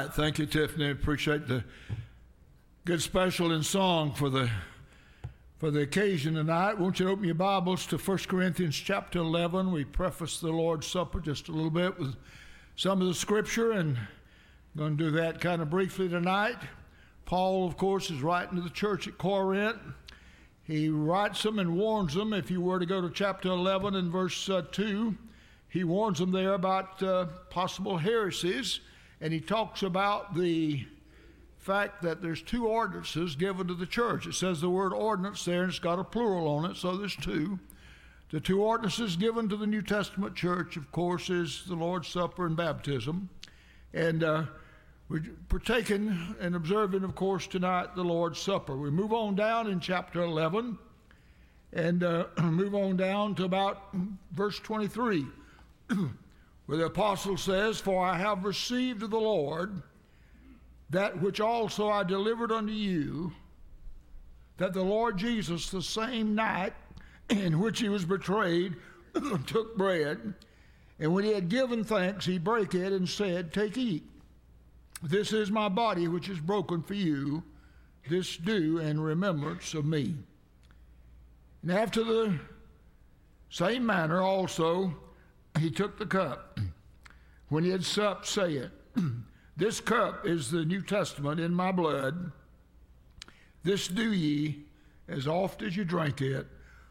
right. Thank you, Tiffany. Appreciate the good special in song for the occasion tonight. Won't you open your Bibles to 1 Corinthians chapter 11. We preface the Lord's Supper just a little bit with some of the scripture, and I'm going to do that kind of briefly tonight. Paul, of course, is writing to the church at Corinth. He writes them and warns them. If you were to go to chapter 11 and verse 2, he warns them there about possible heresies, and he talks about the fact that there's two ordinances given to the church. It says the word ordinance there, and it's got a plural on it, so there's two. The two ordinances given to the New Testament church, of course, is the Lord's Supper and baptism. And we're partaking and observing, of course, tonight the Lord's Supper. We move on down in chapter 11 and move on down to about verse 23, where the apostle says, "For I have received of the Lord that which also I delivered unto you, that the Lord Jesus, the same night in which he was betrayed, took bread, and when he had given thanks, he brake it and said, Take, eat. This is my body which is broken for you. This do in remembrance of me. And after the same manner also he took the cup, when he had supped, saying, This cup is the New Testament in my blood. This do ye, as oft as you drink it,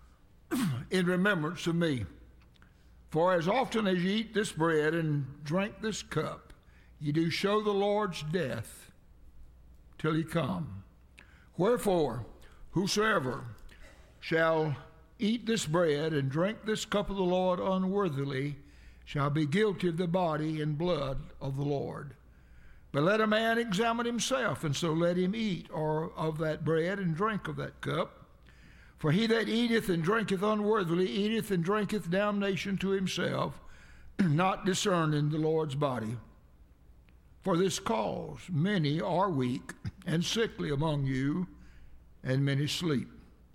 in remembrance of me. For as often as ye eat this bread and drink this cup, ye do show the Lord's death till he come. Wherefore, whosoever shall eat this bread and drink this cup of the Lord unworthily shall be guilty of the body and blood of the Lord. But let a man examine himself, and so let him eat or of that bread and drink of that cup. For he that eateth and drinketh unworthily eateth and drinketh damnation to himself, not discerning the Lord's body. For this cause many are weak and sickly among you, and many sleep.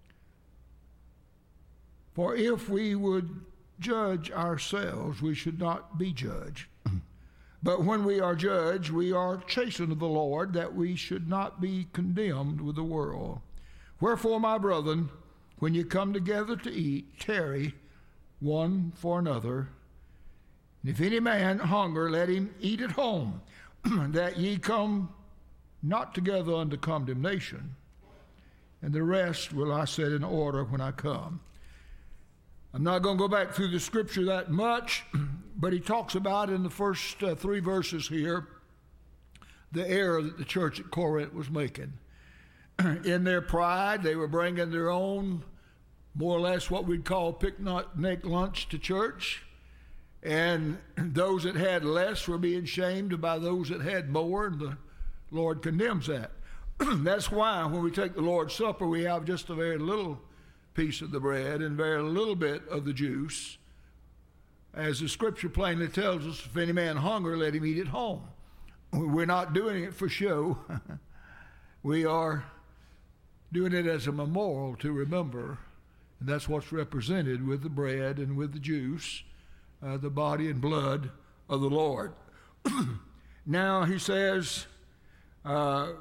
For if we would judge ourselves, we should not be judged. But when we are judged, we are chastened of the Lord, that we should not be condemned with the world. Wherefore, my brethren, when you come together to eat, tarry one for another. And if any man hunger, let him eat at home, that ye come not together unto condemnation. And the rest will I set in order when I come." I'm not going to go back through the scripture that much, but he talks about in the first 3 verses here the error that the church at Corinth was making. In their pride, they were bringing their own, more or less what we'd call picnic lunch to church, and those that had less were being shamed by those that had more, and the Lord condemns that. That's why when we take the Lord's Supper, we have just a very little piece of the bread and very little bit of the juice. As the scripture plainly tells us, if any man hunger, let him eat at home. We're not doing it for show. We are doing it as a memorial to remember, and that's what's represented with the bread and with the juice, the body and blood of the Lord. Now he says, and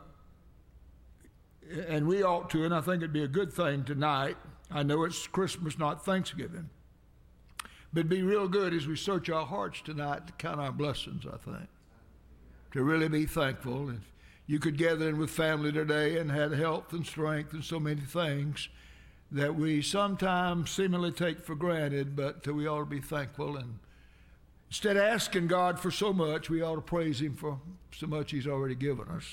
we ought to, and I think it'd be a good thing tonight. I know it's Christmas, not Thanksgiving. But it'd be real good as we search our hearts tonight to count our blessings, I think. To really be thankful. If you could gather in with family today and had health and strength and so many things that we sometimes seemingly take for granted, but we ought to be thankful. And instead of asking God for so much, we ought to praise him for so much he's already given us.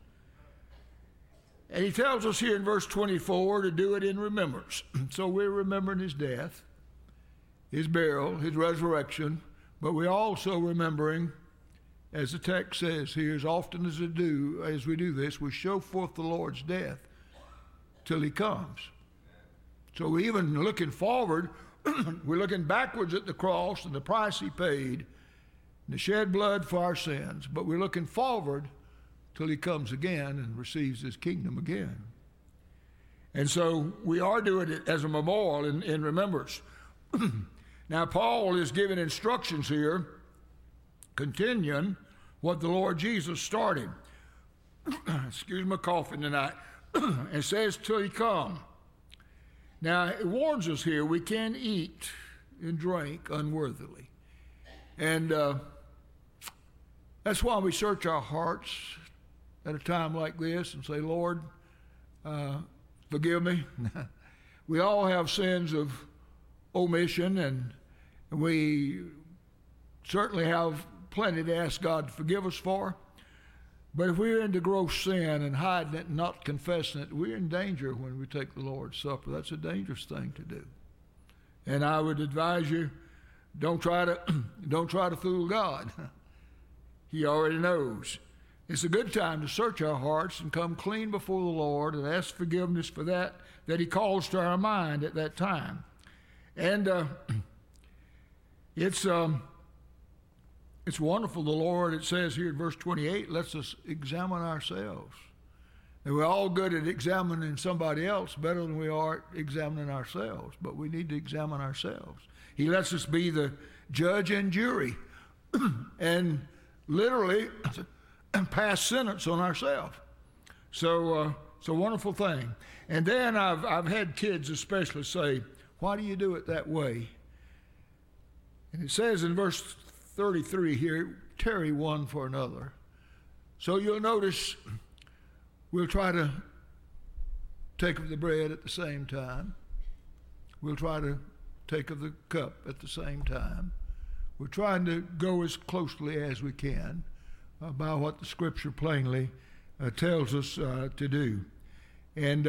And he tells us here in verse 24 to do it in remembrance. So we're remembering his death, his burial, his resurrection, but we're also remembering, as the text says here, as often as we do this, we show forth the Lord's death till he comes. So we're even looking forward, we're looking backwards at the cross and the price he paid, and the shed blood for our sins, but we're looking forward till he comes again and receives his kingdom again. And so we are doing it as a memorial in remembrance. Now Paul is giving instructions here, continuing what the Lord Jesus started. Excuse my coughing tonight. It says, till he come. Now, it warns us here we can't eat and drink unworthily. And that's why we search our hearts at a time like this and say, Lord, forgive me. We all have sins of omission, and we certainly have plenty to ask God to forgive us for. But if we're into gross sin and hiding it and not confessing it, we're in danger when we take the Lord's Supper. That's a dangerous thing to do. And I would advise you, don't try to fool God. He already knows. It's a good time to search our hearts and come clean before the Lord and ask forgiveness for that he calls to our mind at that time. And it's wonderful. The Lord, it says here in verse 28, lets us examine ourselves. And we're all good at examining somebody else better than we are at examining ourselves, but we need to examine ourselves. He lets us be the judge and jury and literally pass sentence on ourselves. So it's a wonderful thing. And then I've had kids especially say, why do you do it that way? And it says in verse 33 here, tarry one for another. So you'll notice we'll try to take of the bread at the same time. We'll try to take of the cup at the same time. We're trying to go as closely as we can by what the Scripture plainly tells us to do. And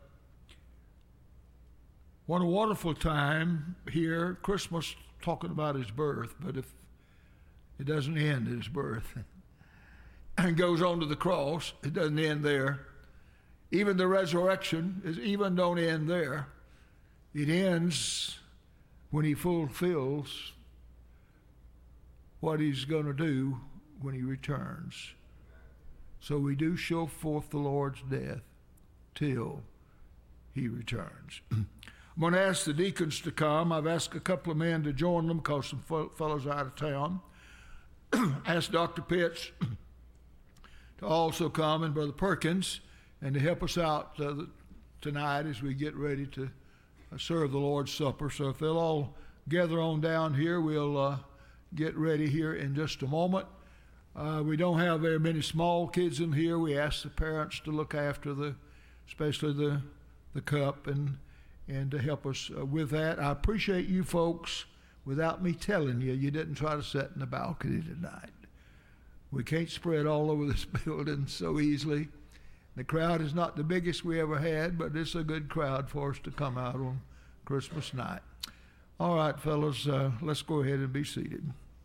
what a wonderful time here, Christmas, talking about his birth, but if it doesn't end at his birth and goes on to the cross, it doesn't end there. Even the resurrection don't end there. It ends when he fulfills what he's going to do when he returns. So we do show forth the Lord's death till he returns. I'm going to ask the deacons to come. I've asked a couple of men to join them because some fellows are out of town. Asked Dr. Pitts to also come, and Brother Perkins, and to help us out tonight as we get ready to serve the Lord's Supper. So if they'll all gather on down here, we'll get ready here in just a moment. We don't have very many small kids in here. We ask the parents to look after especially the cup and to help us with that. I appreciate you folks. Without me telling you, you didn't try to sit in the balcony tonight. We can't spread all over this building so easily. The crowd is not the biggest we ever had, but it's a good crowd for us to come out on Christmas night. All right, fellas, let's go ahead and be seated.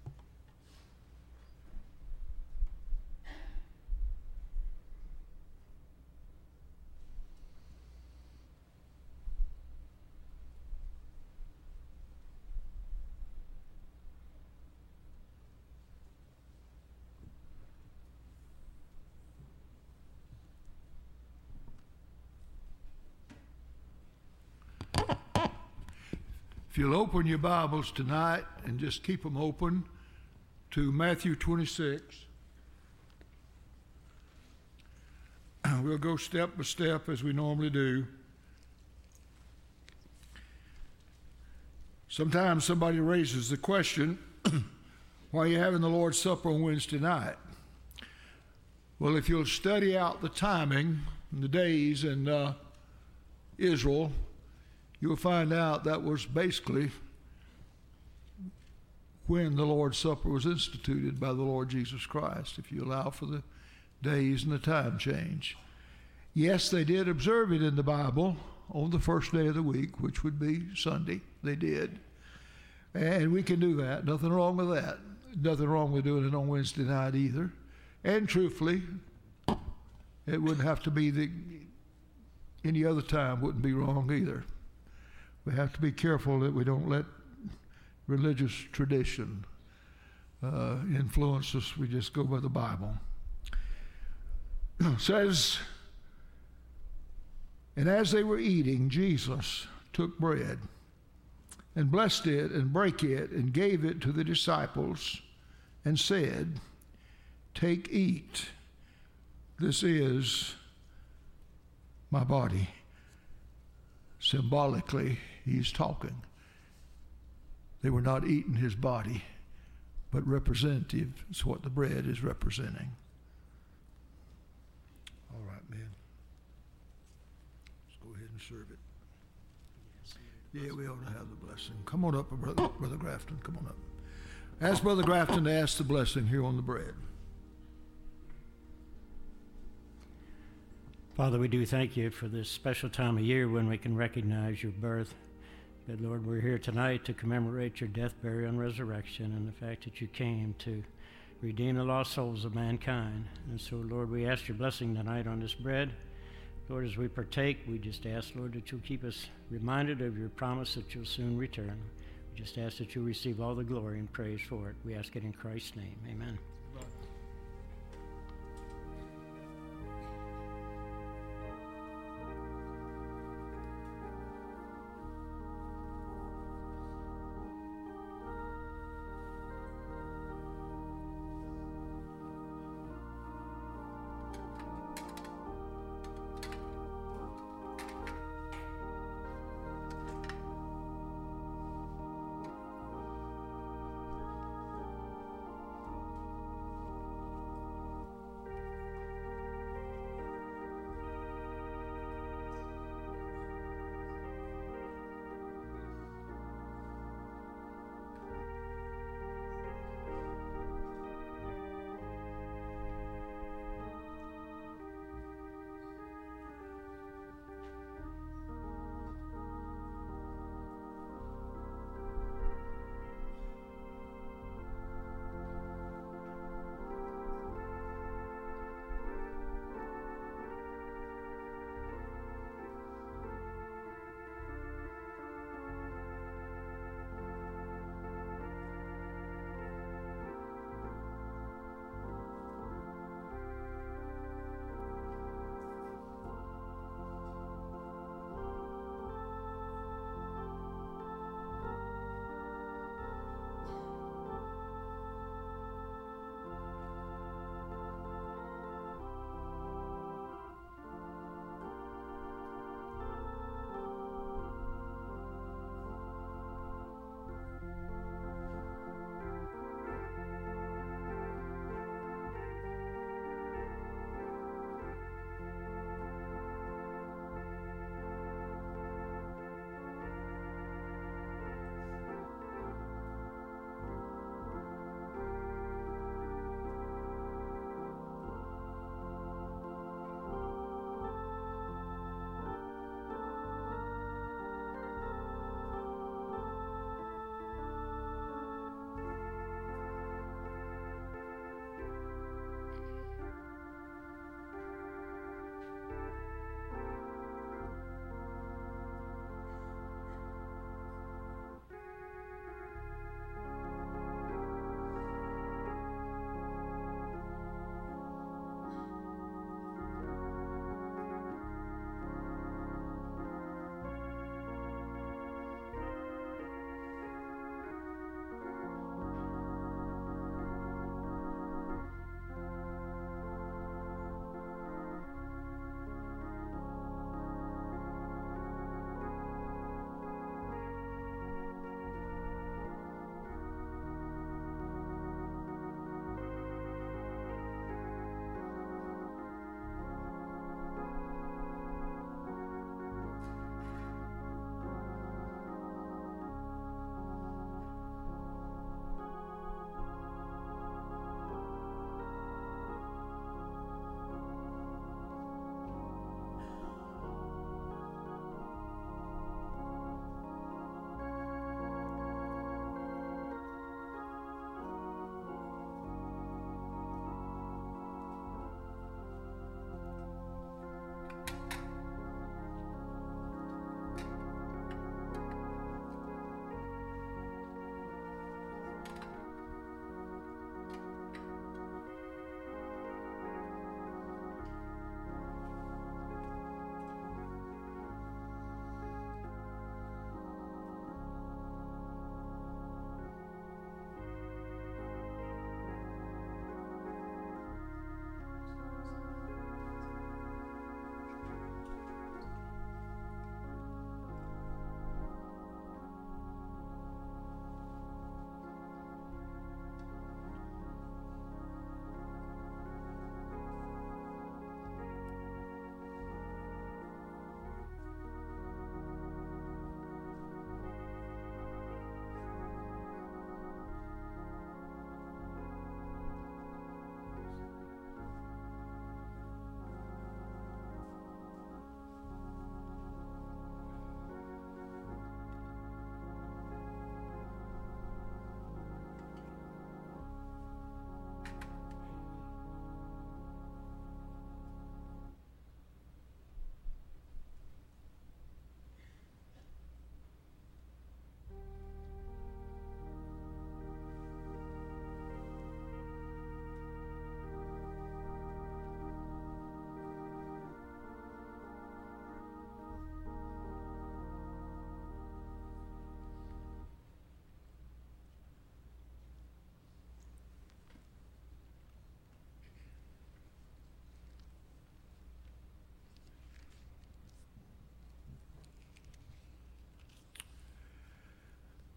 If you'll open your Bibles tonight and just keep them open to Matthew 26. We'll go step by step as we normally do. Sometimes somebody raises the question, why are you having the Lord's Supper on Wednesday night? Well, if you'll study out the timing and the days in Israel, you'll find out that was basically when the Lord's Supper was instituted by the Lord Jesus Christ, if you allow for the days and the time change. Yes, they did observe it in the Bible on the first day of the week, which would be Sunday. They did. And we can do that. Nothing wrong with that. Nothing wrong with doing it on Wednesday night either. And truthfully, it wouldn't have to be any other time wouldn't be wrong either. We have to be careful that we don't let religious tradition influence us. We just go by the Bible. It says, and as they were eating, Jesus took bread and blessed it and brake it and gave it to the disciples and said, Take, eat. This is my body. Symbolically, he's talking. They were not eating his body, but representative is what the bread is representing. All right, man. Let's go ahead and serve it. Yeah, we ought to have the blessing. Come on up, Brother Grafton. Come on up. Ask Brother Grafton to ask the blessing here on the bread. Father, we do thank you for this special time of year when we can recognize your birth. But Lord, we're here tonight to commemorate your death, burial, and resurrection, and the fact that you came to redeem the lost souls of mankind. And so, Lord, we ask your blessing tonight on this bread. Lord, as we partake, we just ask, Lord, that you'll keep us reminded of your promise that you'll soon return. We just ask that you'll receive all the glory and praise for it. We ask it in Christ's name. Amen.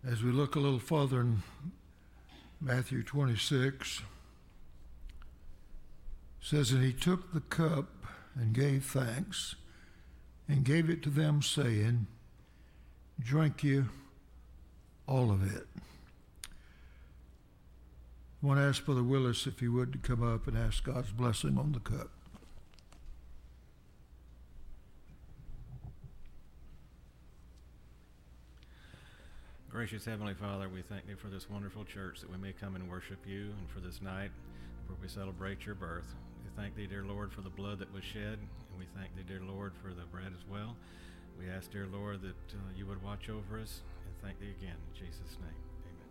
As we look a little further in Matthew 26, it says, "And he took the cup and gave thanks, and gave it to them, saying, Drink you all of it." I want to ask Brother Willis if he would to come up and ask God's blessing on the cup. Gracious Heavenly Father, we thank Thee for this wonderful church that we may come and worship You, and for this night where we celebrate Your birth. We thank Thee, dear Lord, for the blood that was shed, and we thank Thee, dear Lord, for the bread as well. We ask, dear Lord, that You would watch over us, and thank Thee again. In Jesus' name, amen.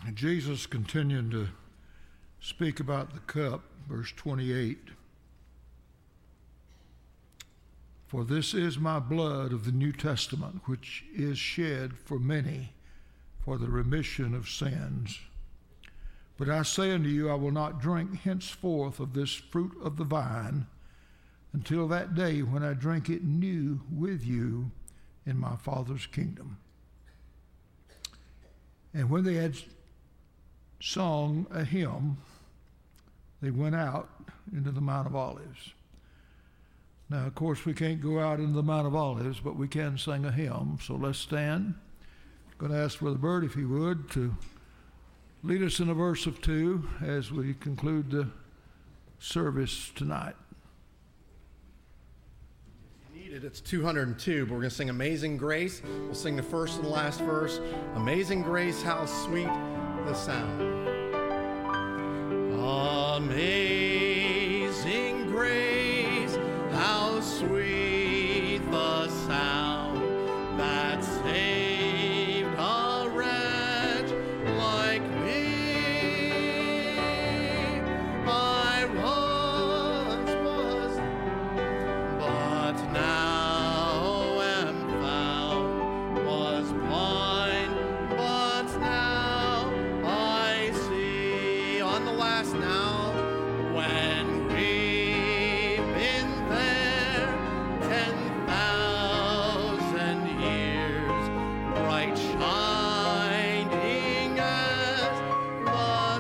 Jesus continued to speak about the cup, verse 28. For this is my blood of the New Testament, which is shed for many for the remission of sins. But I say unto you, I will not drink henceforth of this fruit of the vine until that day when I drink it new with you in my Father's kingdom. And when they had sung a hymn, they went out into the Mount of Olives. Now, of course, we can't go out into the Mount of Olives, but we can sing a hymn. So let's stand. I'm going to ask Brother Bert, if he would, to lead us in a verse of 2 as we conclude the service tonight. If you need it, it's 202, but we're going to sing Amazing Grace. We'll sing the first and the last verse. Amazing Grace, how sweet the sound. Amazing Grace, how sweet the sound that saved a wretch like me. I once was, but now am found, was blind, but now I see. On the last now, when we've been there 10,000 years, bright shining as the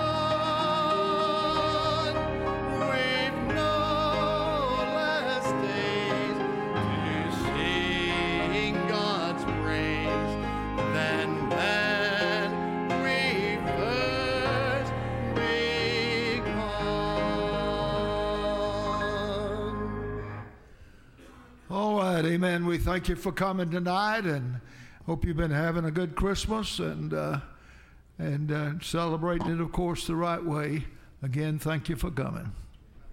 sun, we've no less days to sing God's praise than when we first begun. All right, amen. We thank you for coming tonight, and hope you've been having a good Christmas and celebrating it, of course, the right way. Again, thank you for coming.